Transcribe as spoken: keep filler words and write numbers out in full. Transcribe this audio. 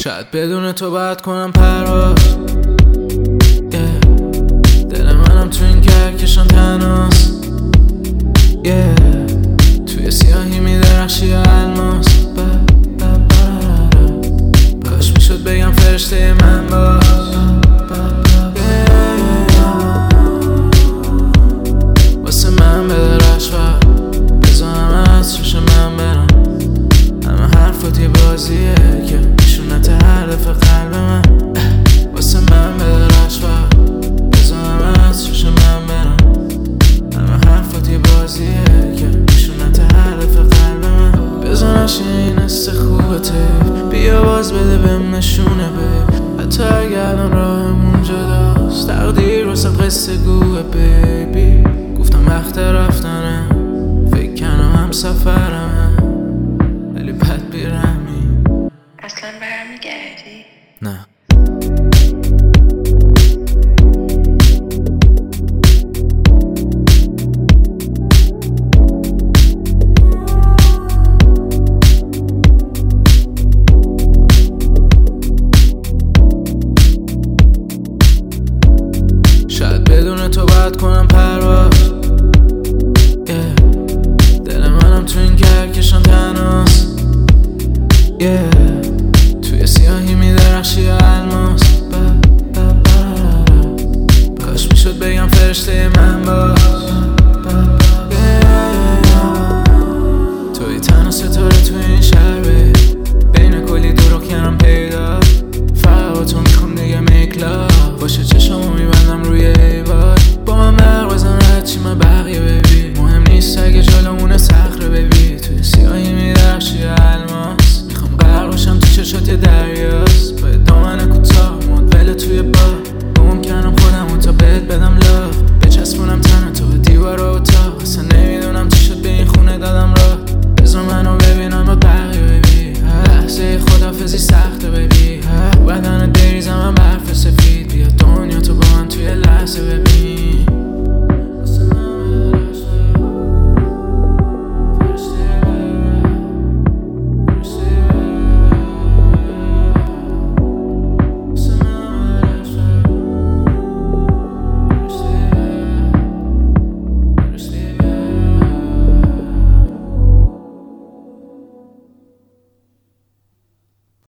شاید بدون تو باید کنم پرواز yeah. دل منم تو این کهکشان تنهاست yeah. توی سیاهی میدرخشی یا الماس کاش میشد بگم فرشته من باز واسه من بدرخش و بزنم از روش من برم. همه حرفات یه بازیه که نشونت هدف قلب من. واسه من بدرخش و بزنم از روش من برم. همه حرفات یه بازیه که نشونت هدف قلب من. بزنش این است خوبته بیا باز بده بهم نشونه بی. حتی اگر الان راهمون جداست تقدیر واسه قصه گوه بیبی. گفتم وقت رفتنه فکر کنم هم سفرمه ولی بد بیرمی. اصلا برمیگردی؟ نه شاید بدون تو باید کنم پرواز yeah. دل منم تو این کهکشان تنهاست yeah.